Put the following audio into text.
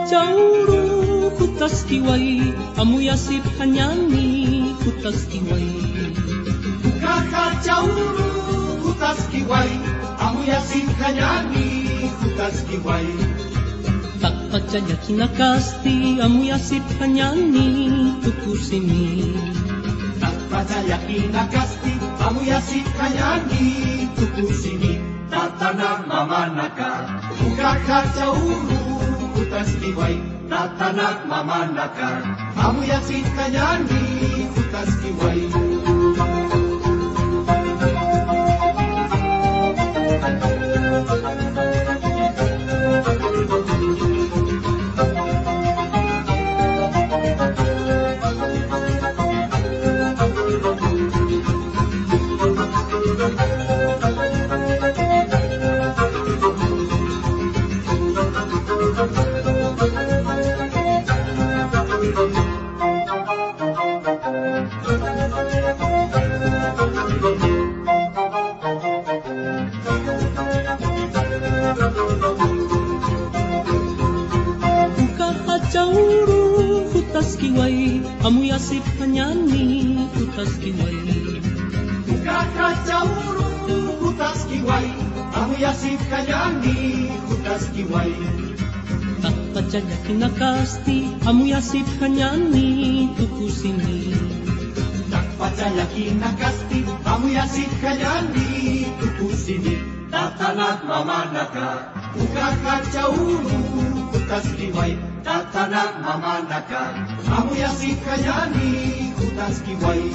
jauru kutas kiwai, amu yasip hanyani kutas kiwai. Kakak jauru kutas kiwai, amu yasip hanyani kutas kiwai. Tak pacaya kinakasti, amu yasip hanyani tuku sini. Tak percaya kinakasti, amu yasip hanyani tuku sini. Tatana mama naka, kakak jauru kutas kiwai. Tatana mama naka, amu yasip hanyani kutas kiwai. Jauru kutas kiwai, amu yasip hanyani kutas kiwai. Kakak jauru kutas kiwai, amu yasip hanyani kutas kiwai. Tak percaya kinakasti, amu yasip hanyani tuku sini. Tak percaya kinakasti, amu yasip hanyani tuku sini. Tatana mama naka, kakak jauru kutas kiwai. Tatana mama naka, amu yasip hanyani kutas kiwai.